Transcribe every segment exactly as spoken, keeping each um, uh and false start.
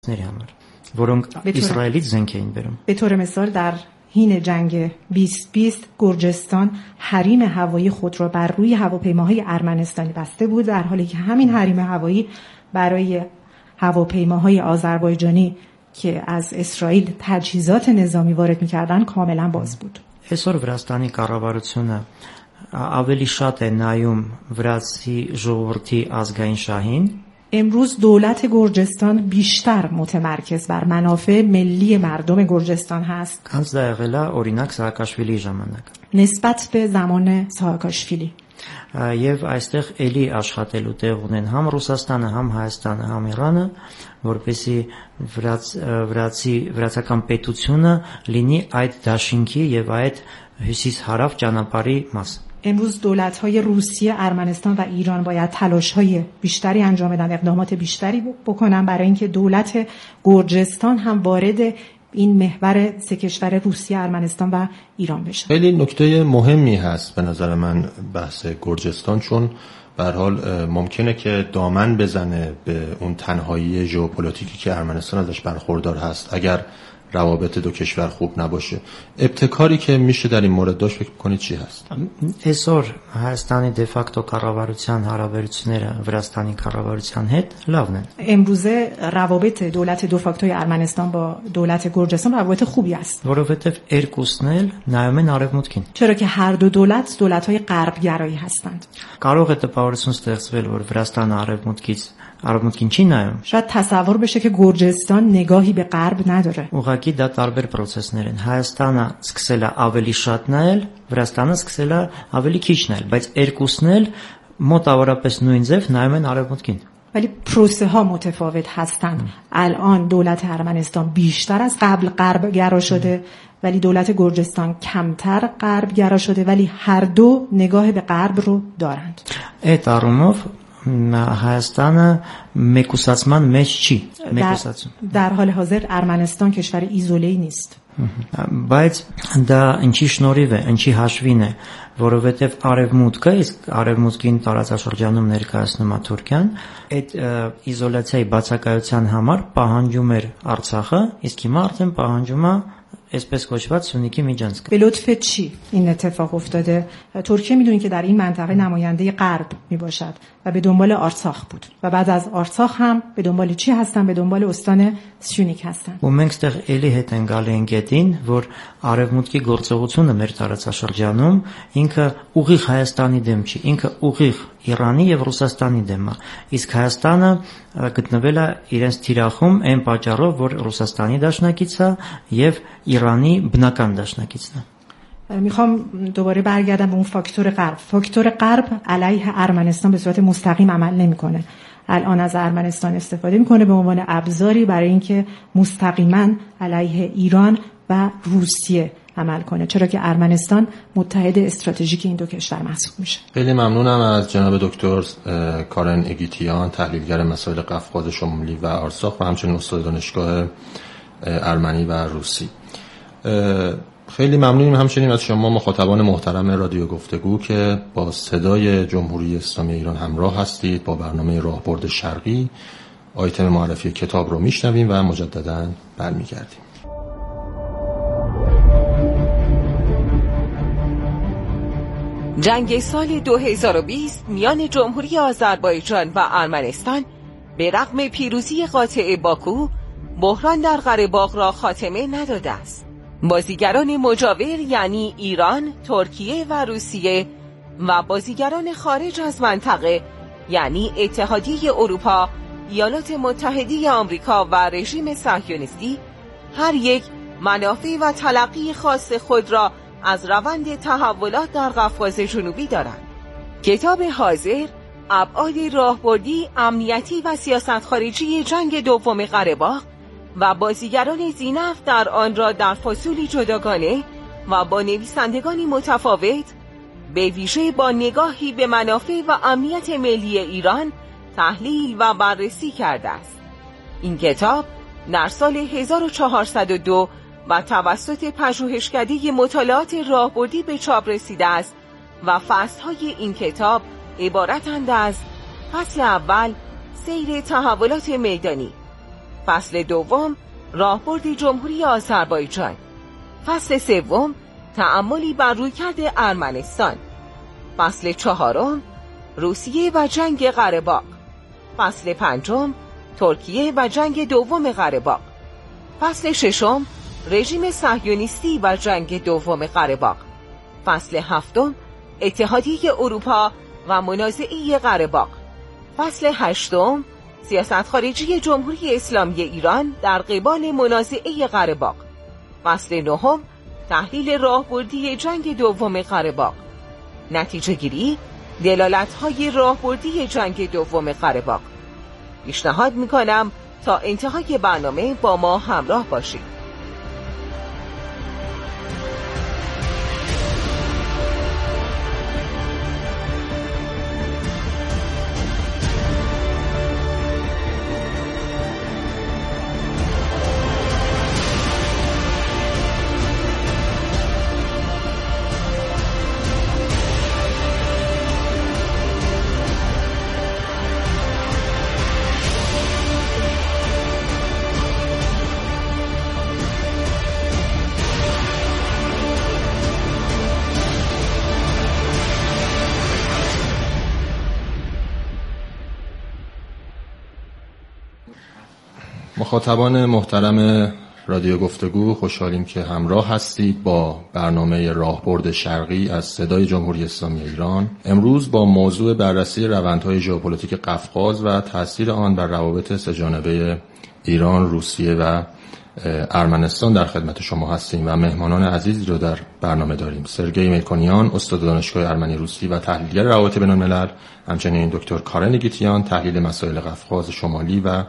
որոնք Իսրայելից զենք էին բերում. به طور مثال در حین جنگ بیست بیست گرجستان حریم هوایی خود را بر روی هواپیماهای ارمنستانی بسته بود، در حالی که همین حریم هوایی برای هواپیماهای آذربایجانی که از اسرائیل تجهیزات نظامی وارد می‌کردند کاملا باز بود. Այսօր Վրաստանի կառավարությունը ավելի շատ է նայում վրացի ժողովրդի ազգային շահին. امروز دولت گرجستان بیشتر متمرکز بر منافع ملی مردم گرجستان هست. Քանց դա եղել է օրինակ Սահակաշվիլիի ժամանակ. نسبت به زمان ساهاکاشویلی. Եվ այստեղ էլի աշխատելու տեղ ունեն համ Ռուսաստանը, համ Հայաստանը, համ Իրանը, որպեսզի վրաց վրացի վրացական պետությունը լինի այդ դաշինքի եւ այդ հյուսիս-հարավ ճանապարհի մաս. امروز دولت‌های روسیه، ارمنستان و ایران باید تلاش‌های بیشتری انجام بدن، اقدامات بیشتری بکنن برای اینکه دولت گرجستان هم وارد این محور سه کشور روسیه، ارمنستان و ایران بشه. خیلی نکته مهمی هست به نظر من بحث گرجستان، چون به هر حال ممکنه که دامن بزنه به اون تنهایی ژئوپلیتیکی که ارمنستان ازش برخوردار هست اگر روابط دو کشور خوب نباشه. ابتکاری که میشه در این مورد داشت فکر می‌کنید چی هست؟ Այսօր Հայաստանի de facto կառավարության հարաբերությունները Վրաստանի կառավարության հետ լավն են. امروزه روابط دولت دو فاکتوی ارمنستان با دولت گرجستان روابط خوبی است. Որովհետև երկուսն էլ նայում են արևմուտքին. چرا که هر دو دولت دولت‌های غربگرایی هستند. Կարող է տպավորություն ստեղծվել, որ Վրաստանը արևմուտքից արևմուտքին չի նայում. شاید تصور بشه که گرجستان نگاهی به غرب نداره. Ուղղակի դա տարբեր process-ներ են. Հայաստանը սկսել է ավելի շատ նայել, Վրաստանը սկսել է ավելի քիչ նայել, բայց երկուսն էլ մոտավորապես նույն ձև նայում են արևմուտքին. ولی پروسه ها متفاوت هستند. الان دولت ارمنستان بیشتر از قبل غربگرا شده ولی دولت گرجستان کمتر غربگرا شده، ولی هر دو نگاه به غرب رو دارند. Այդ առումով Հայաստանը մեկուսացման մեջ չի, մեկուսացում. در حال حاضر ارمنستان کشور ایزوله‌ای نیست. Բայց դա ինչի շնորհիվ է, ինչի հաշվին է, որովհետև արևմուտքը, իսկ արևմուտքին տարածաշրջանում ներկայացնում է Թուրքիան, այդ իզոլացիայի բացակայության համար պահանջում էր Արցախը, իսկ հիմա արդեն պահանջում է اسپس کشوت سونیکی میجنسک. به لطف چی این اتفاق افتاده؟ ترکیه میدونید که در این منطقه نماینده غرب میباشد و به دنبال آرցախ بود و بعد از آرցախ هم به دنبال چی هستن؟ به دنبال استان سیونیک هستن. و մենք ստեղ էլի հետ են գալի են գետին, որ արևմուտքի գործողությունը մեր տարածաշրջանում ինքը ուղիղ Հայաստանի դեմ չի, ինքը ուղիղ Իրանի եւ Ռուսաստանի դեմ է։ Իսկ Հայաստանը գտնվել է իրենց թիրախում այն պատճառով, որ Ռուսաստանի դաշնակից է եւ Իրանի բնական դաշնակիցն է. میخوام دوباره برگردم به اون فاکتور غرب. فاکتور غرب علیه ارمنستان به صورت مستقیم عمل نمیکنه. الان از ارمنستان استفاده میکنه به عنوان ابزاری برای اینکه مستقیما علیه ایران و روسیه عمل کنه، چرا که ارمنستان متحد استراتژیک این دو کشور محسوب میشه. خیلی ممنونم از جناب دکتر کارن اگیتیان، تحلیلگر مسائل قفقاز شمالی و آرցախ و همچنین استاد دانشگاه ارمنی و روسی. خیلی ممنونیم همچنین از شما مخاطبان محترم رادیو گفتگو که با صدای جمهوری اسلامی ایران همراه هستید. با برنامه راهبرد شرقی آیتم معرفی کتاب رو میشنویم و مجددا برمیگردیم. جنگ سال دو هزار و بیست میان جمهوری آذربایجان و ارمنستان به رغم پیروزی قاطع باکو، بحران در قره باغ را خاتمه نداده است. بازیگران مجاور یعنی ایران، ترکیه و روسیه و بازیگران خارج از منطقه یعنی اتحادیه اروپا، ایالات متحده آمریکا و رژیم صهیونیستی هر یک منافع و تلقی خاص خود را از روند تحولات در قفقاز جنوبی دارند. کتاب حاضر ابعاد راهبردی، امنیتی و سیاست خارجی جنگ دوم قره باغ و بازیگران ذی‌نفع در آن را در فصولی جداگانه و با نویسندگانی متفاوت به ویژه با نگاهی به منافع و امنیت ملی ایران تحلیل و بررسی کرده است. این کتاب در سال هزار و چهارصد و دو و توسط پژوهشکده مطالعات راهبردی به چاپ رسیده است و فصل‌های این کتاب عبارتند از: فصل اول سیر تحولات میدانی، فصل دوم راهبرد جمهوری آذربایجان. فصل سوم تأملی بر رویکرد ارمنستان. فصل چهارم روسیه و جنگ قره باغ. فصل پنجم ترکیه و جنگ دوم قره باغ. فصل ششم رژیم صهیونیستی و جنگ دوم قره باغ. فصل هفتم اتحادیه اروپا و منازعه قره باغ. فصل هشتم سیاست خارجی جمهوری اسلامی ایران در قبال منازعه قره باغ. فصل نهم تحلیل راهبردی جنگ دوم قره باغ. نتیجه گیری دلالت‌های راهبردی جنگ دوم قره باغ. پیشنهاد می‌کنم تا انتهای برنامه با ما همراه باشید. مخاطبان محترم رادیو گفتگو، خوشحالیم که همراه هستید با برنامه راهبرد شرقی از صدای جمهوری اسلامی ایران. امروز با موضوع بررسی روندهای ژئوپلیتیک قفقاز و تاثیر آن بر روابط سه‌جانبه ایران، روسیه و ارمنستان در خدمت شما هستیم و مهمانان عزیزی رو در برنامه داریم. سرگئی ملکونیان، استاد دانشگاه ارمنی روسی و تحلیلگر روابط بین‌الملل، همچنین دکتر کارن اگیتیان، تحلیل مسائل قفقاز شمالی و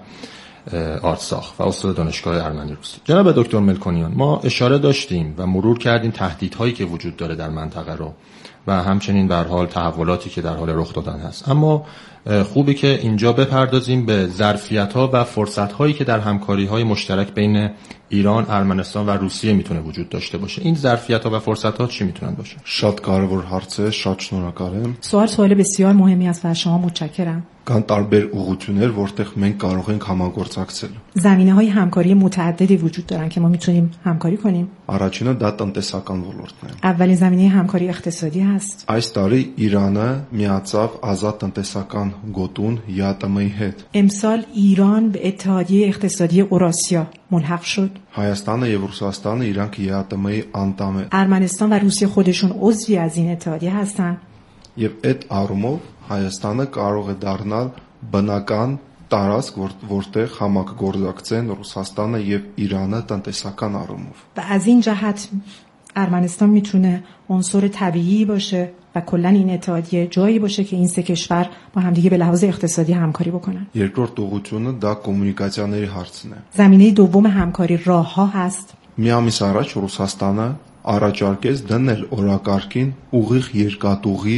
آرتساخ و استاد دانشگاه ارمنی روسی. جناب دکتر ملکونیان، ما اشاره داشتیم و مرور کردیم تهدیدهایی که وجود داره در منطقه رو و همچنین به هر حال تحولاتی که در حال رخ دادن هست، اما خوبه که اینجا بپردازیم به ظرفیت‌ها و فرصت‌هایی که در همکاری‌های مشترک بین ایران، ارمنستان و روسیه میتونه وجود داشته باشه. این ظرفیت‌ها و فرصت‌ها چی میتونن باشه؟ شاد کارور հարց է, շատ շնորհակալ եմ. سوال سوال بسیار مهمی است و از شما متشکرم. Կան տարբեր ուղղություններ, որտեղ մենք կարող ենք համագործակցել. زمینه‌های همکاری متعددی وجود دارن که ما میتونیم همکاری کنیم. Առաջինը դա տնտեսական ոլորտն է. اولین زمینه همکاری اقتصادی هست. Այս տարի Իրանը միացավ ազատ տնտեսական գոտուն յա տը էմի-ի հետ. امسال ایران به اتحادیه اقتصادی اوراسیا ملحق شد. Հայաստանը եւ Ռուսաստանը իրանք յա տը էմի-ի անդամ է. ارمنستان و روسیه خودشون عضوی از این اتحادیه هستن. Եվ այդ առումով Հայաստանը կարող է դառնալ բնական տարածք, որտեղ համագործակցեն Ռուսաստանը եւ Իրանը տնտեսական առումով. و از این جهت ارمنستان میتونه عنصر طبیعی باشه و کلا این اتحادیه جایی باشه که این سه کشور با همدیگه به لحاظ اقتصادی همکاری بکنن. Երկրորդ ուղղությունը դա կոմունիկացիաների հարցն է. زمینه دوم همکاری راهها هست. Մի ամիս առաջ Ռուսաստանը առաջարկեց դնել օրակարգին ուղիղ երկաթուղի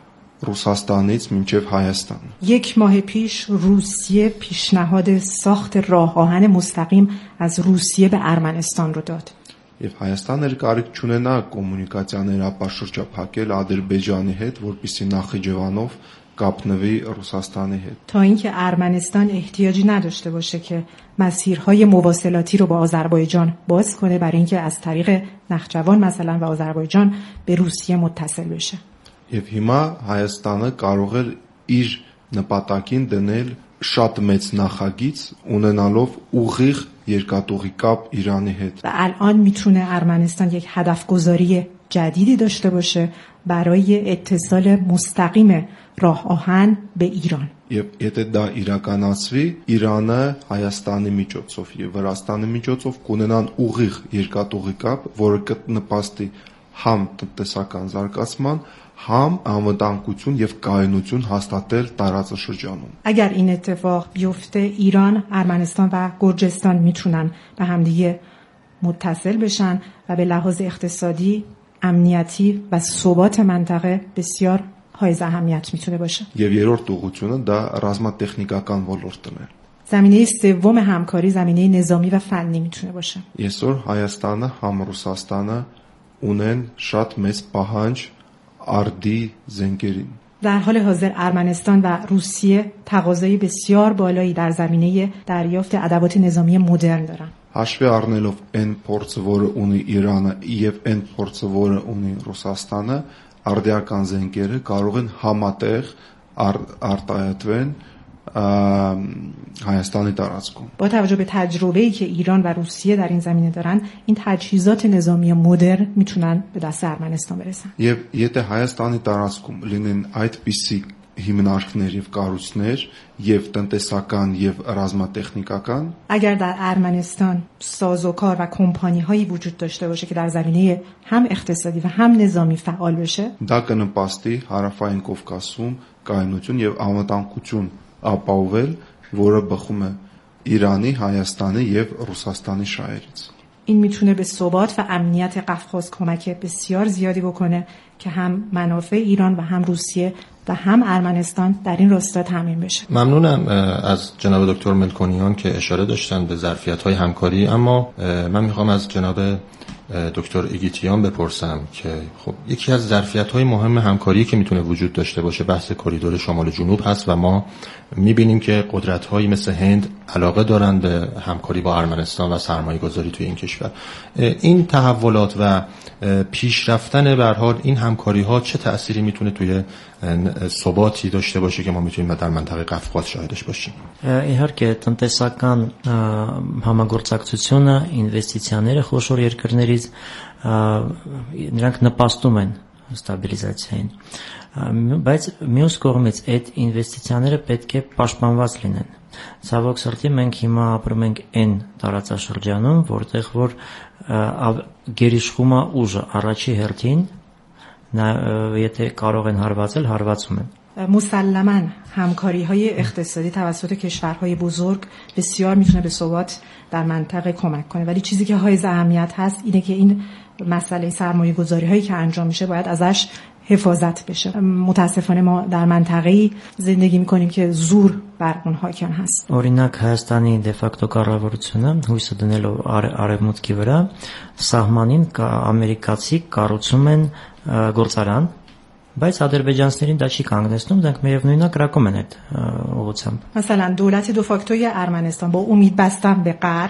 روسستانیت مینچه هایستان. یک ماه پیش روسیه پیشنهاد ساخت راه آهن مستقیم از روسیه به ارمنستان رو داد. Եվ Հայաստանը կարիք չունենա կոմունիկացիաներ ապաշրջափակել Ադրբեջանի հետ, որպեսզի Նախիջևանով կապնվի Ռուսաստանի հետ. تا اینکه ارمنستان احتیاجی نداشته باشه که مسیرهای مواصلاتی رو با آذربایجان باز کنه برای اینکه از طریق نخجوان مثلا و آذربایجان به روسیه متصل بشه. Եվ հիմա Հայաստանը կարող է իր նպատակին դնել շատ մեծ նախագիծ ունենալով ուղիղ երկաթուղի կապ Իրանի հետ. و الان میتونه ارمنستان یک هدف گذاری جدیدی داشته باشه برای اتصال مستقیم راه آهن به ایران. Եվ եթե դա իրականացվի, Իրանը Հայաստանի միջոցով եւ Վրաստանի միջոցով կունենան ուղիղ երկաթուղի կապ, որը կնպաստի համ տնտեսական զարգացման, هم անվտանգություն եւ կայունություն հաստատել տարածաշրջանում. اگر این اتفاق بیفته ایران، ارمنستان و گرجستان میتونن به همدیگه متصل بشن و به لحاظ اقتصادی، امنیتی و ثبات منطقه بسیار حائز اهمیت میتونه باشه. Եվ երրորդ ուղղությունը դա ռազմատեխնիկական ոլորտն է. زمینه سوم همکاری زمینه نظامی و فنی میتونه باشه. Այսօր Հայաստանը համ Ռուսաստանը ունեն շատ մեծ պահանջ արդի զենքերին. در حال حاضر ارمنستان و روسیه تقاضای بسیار بالایی در زمینه دریافت ادوات نظامی مدرن دارن. Հաշվի առնելով այն փորձը, որը ունի Իրանը եւ այն փորձը, որը ունի Ռուսաստանը, արդիական զենքերը կարող են համատեղ արտահայտվեն հայաստանի տարածքում. با توجه به تجربه‌ای که ایران و روسیه در این زمینه دارن، این تجهیزات نظامی مدرن میتونن به دست ارمنستان برسن. Եվ եթե Հայաստանի տարածքում լինեն այդպիսի հիմնարկներ եւ կառույցներ եւ տնտեսական եւ ռազմատեխնիկական, اگر در ارمنستان سازوکار و کمپانی‌هایی وجود داشته باشه که در زمینه هم اقتصادی و هم نظامی فعال بشه، դա կնպաստի հարավային Կովկասում կայունություն եւ անվտանգություն ապահովել, որը բխում է Իրանի, Հայաստանի եւ Ռուսաստանի շահերից. این میتونه به ثبات و امنیت قفقاز کمک بسیار زیادی بکنه که هم منافع ایران و هم روسیه و هم ارمنستان در این راستا تامین بشه. ممنونم از جناب دکتر ملکونیان که اشاره داشتن به ظرفیت‌های همکاری، اما من میخوام از جناب دکتر ایگیتیان بپرسم که خب یکی از ظرفیت‌های مهم همکاری که میتونه وجود داشته باشه بحث کریدور شمال جنوب هست و ما میبینیم که قدرت‌هایی مثل هند علاقه دارن به همکاری با ارمنستان و سرمایه‌گذاری توی این کشور. این تحولات و پیشرفتن به هر حال این همکاری‌ها چه تأثیری میتونه توی ثباتی داشته باشه که ما میتونیم در منطقه قفقاز شاهدش باشیم؟ Իհարկե տնտեսական համագործակցությունը, ինվեստիցիաները խոշոր երկրներից նրանք նպաստում են ստաբիլիզացիային, բայց մյուս կողմից այդ ինվեստիցիաները պետք է պաշտպանված լինեն. Ցավոք սրտի մենք հիմա ապրում ենք այն տարածաշրջանում, որտեղ որ գերիշխում է ուժը առաջի հերթին, եթե կարող են հարվածել, հարվածում են. مسلماً همکاری‌های اقتصادی توسط کشورهای بزرگ بسیار میتونه به ثبات در منطقه کمک کنه، ولی چیزی که حائز اهمیت هست اینه که این مسئله سرمایه‌گذاری‌هایی که انجام میشه باید ازش حفاظت بشه. متاسفانه ما در منطقه‌ای زندگی می‌کنیم که زور بر اون حاکم هست. Օրինակ Հայաստանի դե ֆակտո կառավարությունը հույսը դնելով արևմուտքի վրա սահմանին ամերիկացի կառուցում են գործարան, բայց ադրբեջանցիներին դա չի կանգնեցնում, դրանք միևնույնն կրակում են այդ ուղղությամբ. مثلا دولت دو فاکتوری ارمنستان با امید بستن به غرب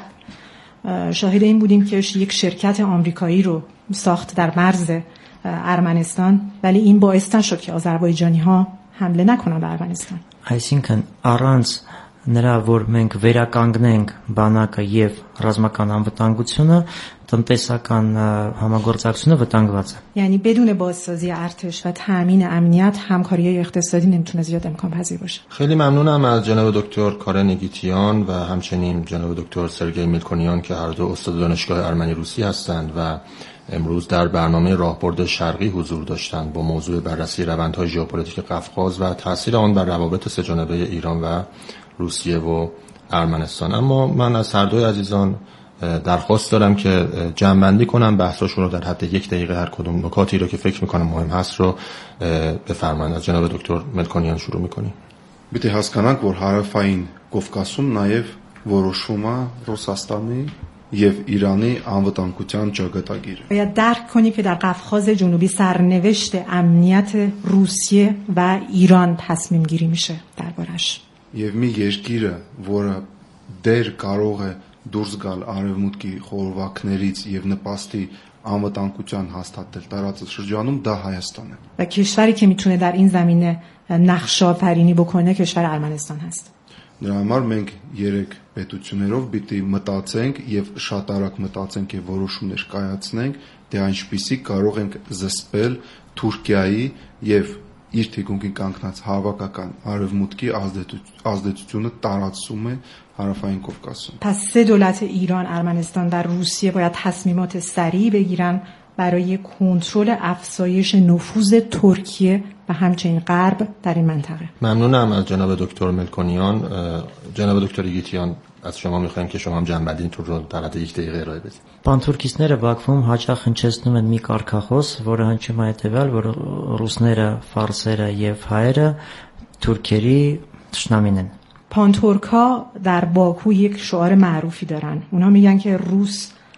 شاهد این بودیم که یک شرکت آمریکایی رو ساخت در مرز ارمنستان، ولی این باعث نشد که آذربایجانی‌ها حمله نکنن به ارمنستان. Այսինքն առանց նրա որ մենք վերականգնենք բանակը եւ ռազմական անվտանգությունը, տնտեսական համագործակցությունը վտանգված է. یعنی بدون بازسازی ارتش و تامین امنیت همکاری‌های اقتصادی نمیتونه زیاد امکان پذیر باشه. خیلی ممنونم از جناب دکتر کارن ایگیتیان و همچنین جناب دکتر سرگئی ملکونیان که هر دو استاد دانشگاه ارمنی روسی هستند و امروز در برنامه راهبرد شرقی حضور داشتند با موضوع بررسی روندهای ژئوپلیتیک قفقاز و تاثیر آن بر روابط سه‌جانبه ایران و روسیه و ارمنستان. اما من از هر دوی عزیزان درخواست دارم که جمع‌بندی کنم بحثشون رو در حد یک دقیقه، هر کدوم نکاتی رو که فکر می‌کنم مهم هست رو بفرمایید. از جناب دکتر ملکونیان شروع می‌کنیم. Պիտի հասկանանք, որ հարավային Կովկասում նաև որոշում է Ռուսաստանի եւ ایرانی անվտանգության ճակատագիրը. باید درک کنیم که در قفقاز جنوبی سرنوشت امنیت روسیه و ایران تصمیم گیری میشه دربارش. Եվ մի երկիրը, որը դեր կարող է դուրս գալ արևմուտքի խորհրդակներից եւ նպաստի անվտանգության հաստատել տարածաշրջանում, դա Հայաստանն է. و کشوری که میتونه در این زمینه نقش آفرینی بکنه کشور ارمنستان هست. Դրա համար մենք երեք պետություններով պիտի մտածենք եւ շատ արագ մտածենք եւ որոշումներ կայացնենք, թե այնպիսի կարող ենք զսպել Թուրքիայի եւ իր թիկունքին կանգնած հավաքական արևմուտքի ազդեցությունը տարածում է հարավային Կովկասում. پس سه دولت ایران، ارمنستان و روسیه باید تصمیمات سریع بگیرن برای کنترل افزایش نفوذ ترکیه و همچنین غرب در این منطقه. ممنونم از جناب دکتر ملکونیان. جناب دکتر ایگیتیان از شما میخوایم که شما هم جنبندی تو رو در حد یک دقیقه ارائه بدید. Բանթուրքիստները Բաքվում հաճախ հնչեցնում են մի կարգախոս, որը հնչում է հետևյալ, որ ռուսները, ֆարսերը եւ հայերը թուրքերի թշնամին են. پانتورکا در باکو یک شعار معروفی دارن. اونا میگن که روس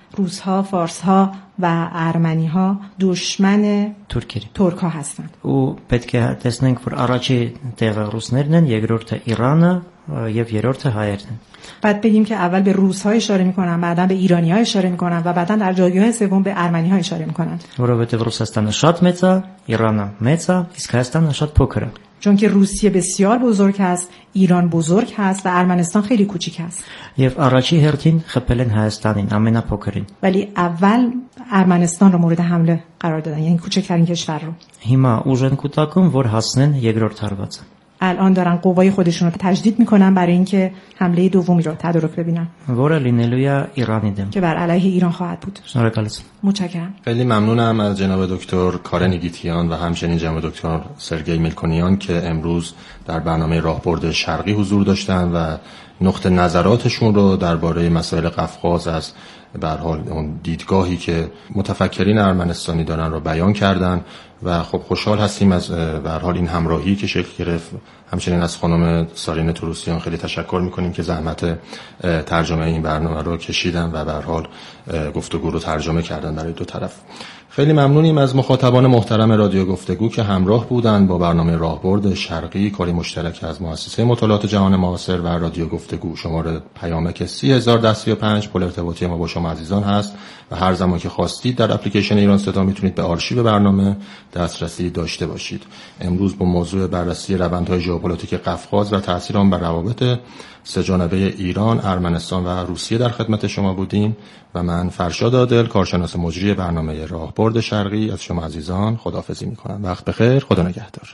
روس‌ها، فارس‌ها و ارمنی‌ها دشمن Թուրքերի։ ترک ها هستند. Ու պետք է տեսնենք, որ առաջի տեղը ռուսներն են, երկրորդը Իրանը եւ երրորդը հայերն են։ بعد بگیم که اول به روس‌ها اشاره می‌کنن، بعداً به ایرانی‌ها اشاره می‌کنن و بعداً در جایگاه سوم به ارمنی‌ها اشاره می‌کنن. Որովհետեւ Ռուսաստանը շատ մեծ է, Իրանը մեծ է, իսկ Հայաստանը շատ փոքր է։ چون که روسیه بسیار بزرگ است، ایران بزرگ است و ارمنستان خیلی کوچیک است. Եվ առաջի հերթին խփել են Հայաստանին, ամենափոքրին։ ولی اول ارمنستان رو مورد حمله قرار دادن، یعنی کوچکترین کشور رو. Հիմա ուժ են կուտակում, որ հասնեն երկրորդ հարվածը։ الان دارن قوای خودشون رو تجدید میکنن برای اینکه حمله دومی رو تدارک ببینن Որը լինելու է Իրանի դեմ։ که بر علیه ایران خواهد بود. Շնորհակալություն։ متشکرم. خیلی ممنونم از جناب دکتر کارن ایگیتیان و همچنین جناب دکتر سرگئی ملکونیان که امروز در برنامه راهبرد شرقی حضور داشتن و نقطه نظراتشون رو درباره مسائل قفقاز از به هر حال اون دیدگاهی که متفکرین ارمنستانی دارن رو بیان کردن و خب خوشحال هستیم از به هر حال این همراهی که شکل گرفت. همچنین از خانم سارین توروسیان خیلی تشکر میکنیم که زحمت ترجمه این برنامه رو کشیدن و به هر حال گفتگو رو ترجمه کردن برای دو طرف. خیلی ممنونیم از مخاطبان محترم رادیو گفتگو که همراه بودند با برنامه راهبرد شرقی، کاری مشترک از مؤسسه مطالعات جهان معاصر و رادیو گفتگو. شماره پیامک سی هزار و سی و پنج پل ارتباطی ما با شما عزیزان هست و هر زمان که خواستید در اپلیکیشن ایران صدا میتونید به آرشیو برنامه دسترسی داشته باشید. امروز با موضوع بررسی روندهای ژئوپلیتیک قفقاز و تاثیر آن بر روابط سه‌جانبه ایران، ارمنستان و روسیه در خدمت شما بودیم و من فرشاد عادل، کارشناس مجری برنامه راهبرد شرقی، از شما عزیزان خداحافظی می‌کنم. وقت بخیر، خدا نگهدار.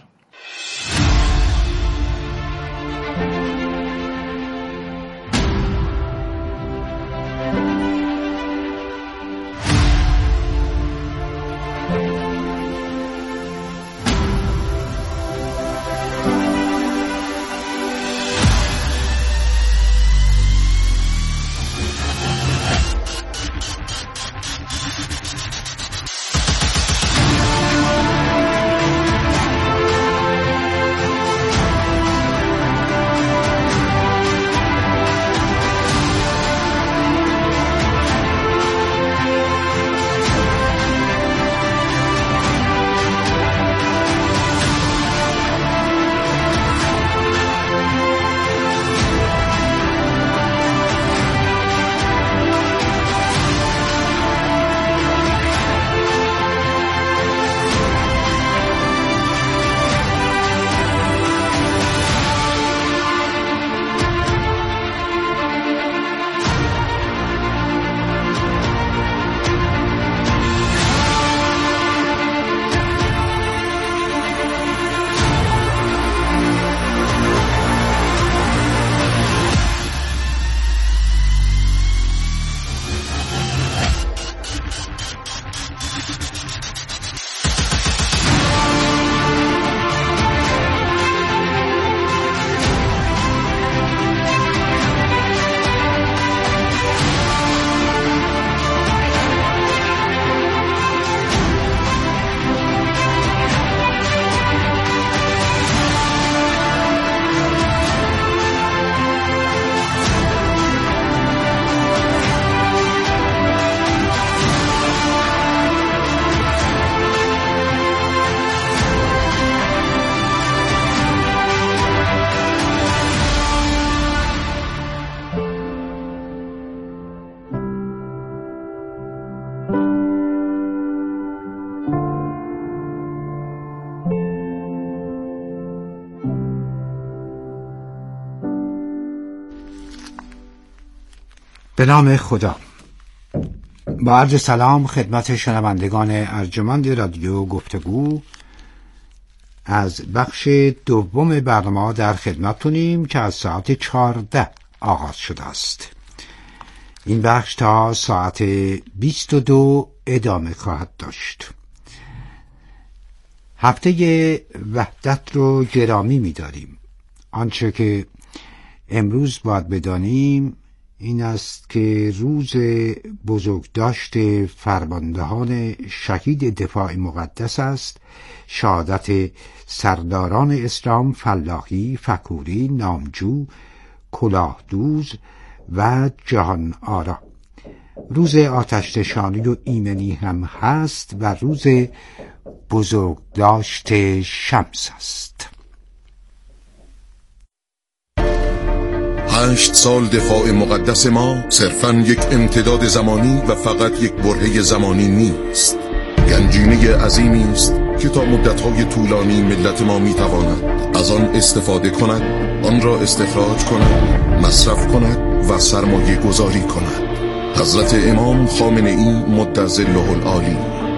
به نام خدا. با عرض سلام خدمت شنوندگان ارجمند رادیو گفتگو، از بخش دوم برنامه در خدمتتونیم که از ساعت چهارده آغاز شده است. این بخش تا ساعت بیست و دو ادامه خواهد داشت. هفته وحدت رو گرامی می‌داریم. آنچه که امروز باید بدانیم این است که روز بزرگداشت فرماندهان شهید دفاع مقدس است، شهادت سرداران اسلام فلاحی، فکوری، نامجو، کلاهدوز و جهان آرا روز آتش‌نشانی و ایمنی هم هست و روز بزرگداشت شمس است. هشت سال دفاع مقدس ما صرفاً یک امتداد زمانی و فقط یک برهه زمانی نیست، گنجینه عظیمی است که تا مدت‌های طولانی ملت ما می‌تواند از آن استفاده کند، آن را استخراج کند، مصرف کند و سرمایه گذاری کند. حضرت امام خامنه‌ای مدظله العالی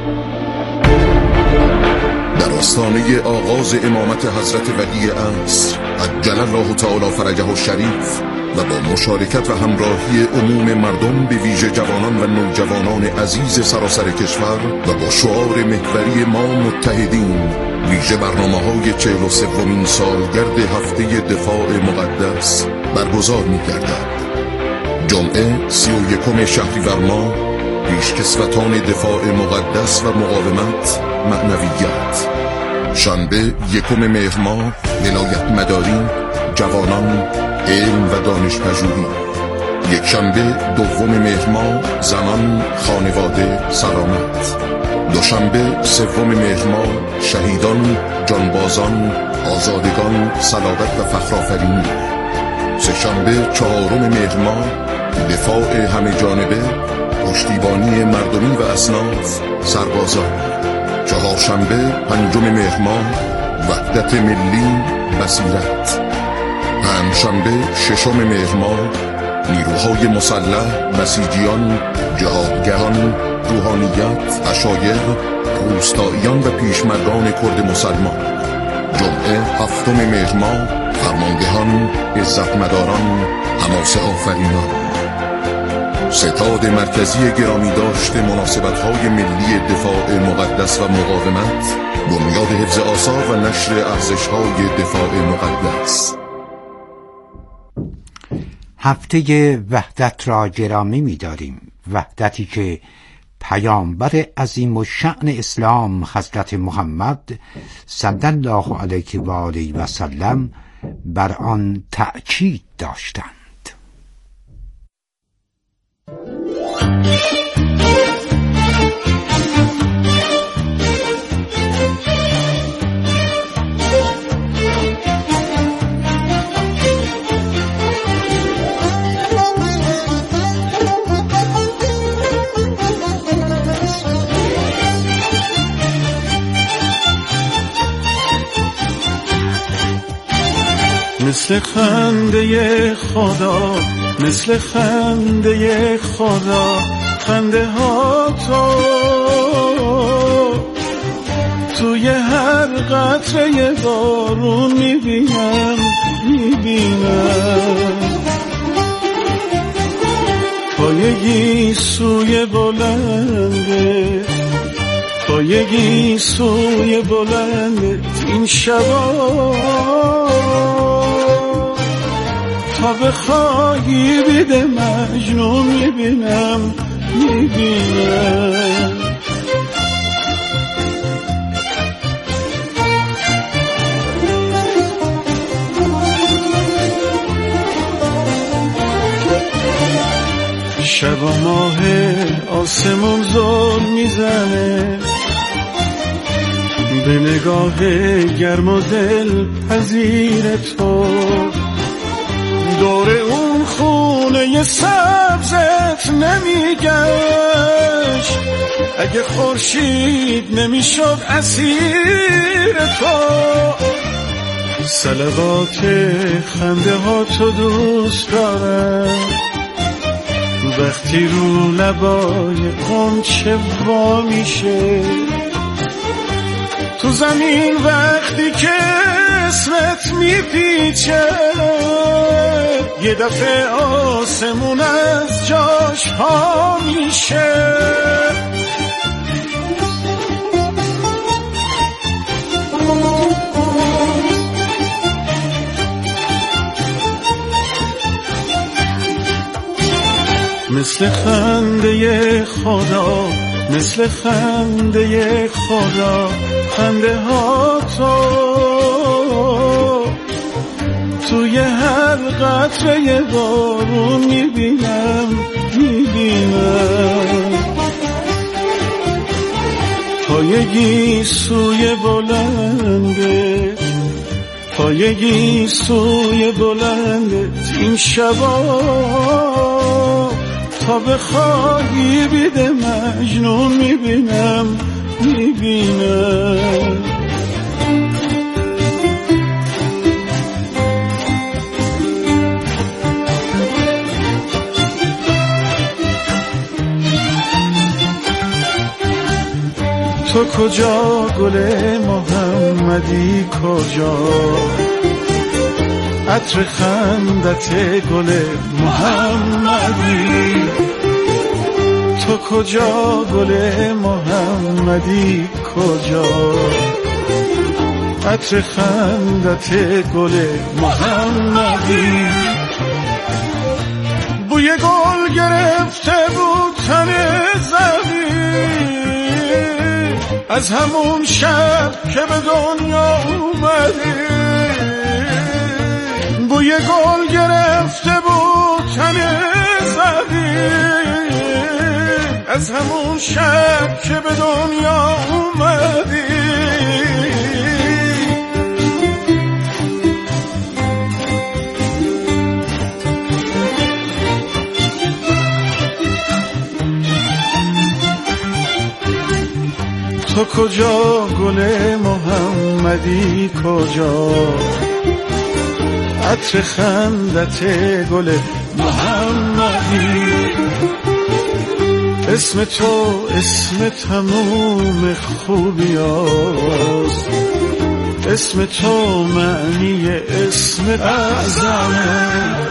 در آستانه آغاز امامت حضرت ولی عصر عجل الله تعالی فرجه الشریف و با مشارکت و همراهی عموم مردم به ویژه جوانان و نوجوانان عزیز سراسر کشور و با شعار محوری ما متحدین، ویژه برنامه‌های چهل و سومین سالگرد هفته دفاع مقدس برگزار می‌گردد. جمعه سی و یکم شهریور ماه پیشکسوتان دفاع مقدس و مقاومت معنویت، شنبه یکم مهر ماه ولایت مداری، جوانان، علم و دانش پژوهی، یک شنبه دوم مهر ماه زنان، خانواده، سلامت، دوشنبه سوم مهر ماه شهیدان، جانبازان، آزادگان، صلابت و فخرآفرینی، سه شنبه چهارم مهر ماه دفاع همه جانبه، پشتیبانی مردمی و اصناف، سربازان، چهارشنبه پنجم مهر ماه وحدت ملی، بصیرت، پنجشنبه ششم مهر ماه نیروهای مسلح، بسیجیان، جهادگران، روحانیت، عشایر، روستاییان و پیشمردان کرد مسلمان، جمعه هفتم مهر ماه فرماندهان، عزتمداران، حماسه آفرینان. ستاد مرکزی گرامی داشته مناسبت‌های ملی دفاع مقدس و مقاومت، بنیاد حفظ آثار و نشر ارزش‌های دفاع مقدس. هفته وحدت را گرامی می‌داریم، وحدتی که پیامبر عظیم الشأن اسلام حضرت محمد صلی الله علیه و آله و سلم بر آن تأکید داشتند. مثل خنده خدا، مثل خنده خدا، خنده ها تو توی هر قطره بارون میبینم، میبینم پایگی سوی بلنده، پایگی سوی بلنده این شبا، تا بخواهی بیده مجنون میبینم، میبینم شب و ماه آسمون زل میزنه به نگاه گرم و دل پذیر تو، دور اون خونه سبزت نمیگشت اگه خورشید نمیشد اسیر تو. صلوات خنده ها تو دوست دارم، وقتی رو لبای غنچه وا میشه تو زمین، وقتی که اسمت میپیچه یه دفعه آسمون از جاش پا میشه. مثل خنده خدا، مثل خنده خدا، خنده ها تو توی هر قطره بارون میبینم، میبینم پایگی سوی بلنده، پایگی سوی بلنده این شبا، تا بخواهی بیده مجنون میبینم میبینم. تو کجا گل محمدی کجا، عطر خندت گل محمدی، تو کجا گل محمدی کجا، عطر خندت گل محمدی. بوی گل گرفته بود تن زمین، از همون شب که به دنیا اومدی. بوی گل گرفته بود تن زمین، از همون شب که به دنیا اومدی. تو کجا گل محمدی کجا، عطر خندت گل محمدی. اسم تو اسم تموم خوبیاست، اسم تو معنی اسم اعظمه.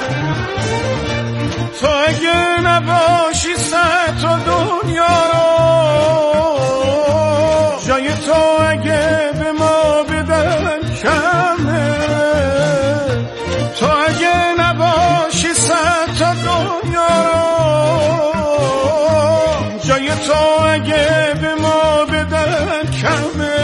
تو اگه نباشی صد تا دنیا رو، جای تو اگه به ما بدن کمه. تو اگه نباشی صد تا دنیا رو، جای تو اگه به ما بدن کمه.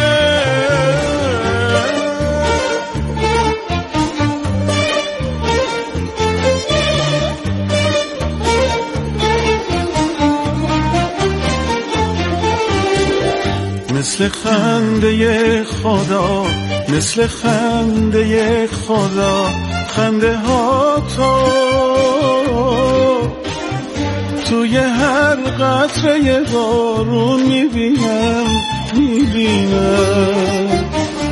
مثل خنده خدا، مثل خنده خدا، خنده ها تو توی هر قطره بارون میبینم میبینم.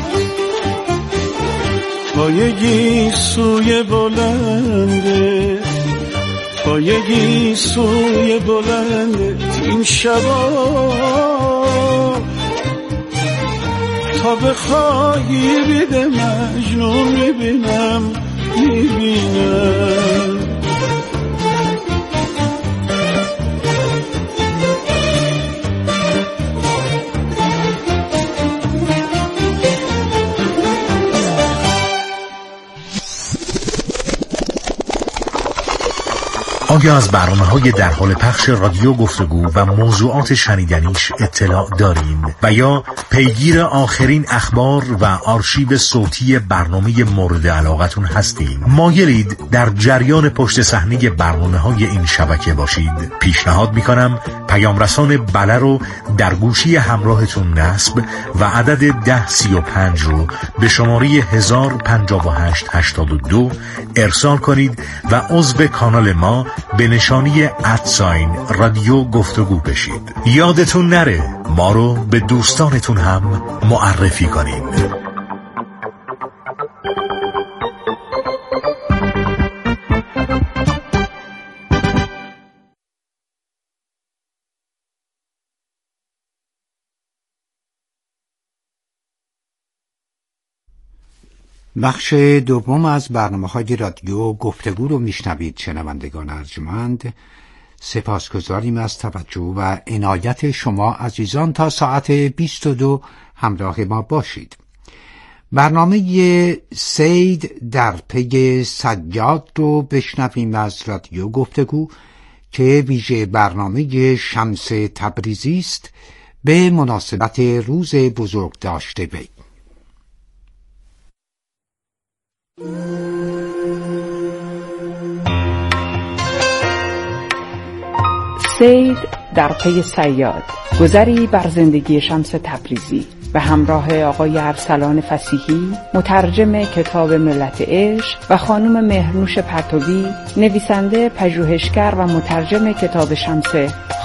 پایگی سوی بلنده، پایگی سوی بلنده این شبا، تا بخواهی بیده مجنون میبینم میبینم. آیا از برنامه‌های در حال پخش رادیو گفتگو و موضوعات شنیدنیش اطلاع دارین و یا پیگیر آخرین اخبار و آرشیو صوتی برنامه مورد علاقتون هستین؟ مایلید در جریان پشت صحنه برنامه‌های این شبکه باشید؟ پیشنهاد می‌کنم پیام رسان بله رو در گوشی همراهتون نصب و عدد ده سی و پنج رو به شماره هزار و پنجاه و هشت هشتاد و دو ارسال کنید و عضو کانال ما به نشانی ادساین رادیو گفتگو بشید. یادتون نره ما رو به دوستانتون هم معرفی کنین. بخش دوم از برنامه‌های رادیو گفتگو رو میشنوید شنوندگان ارجمند. سپاسگزاریم از توجه و عنایت شما عزیزان. تا ساعت بیست و دو همراه ما باشید. برنامه سید در پی سجاد رو بشنویم از رادیو گفتگو که ویژه برنامه شمس تبریزی است به مناسبت روز بزرگداشت وی. سید در پی صیاد، گذری بر زندگی شمس تبریزی به همراه آقای ارسلان فصیحی، مترجم کتاب ملت عشق، و خانم مهرنوش پرتوی، نویسنده، پژوهشگر و مترجم کتاب شمس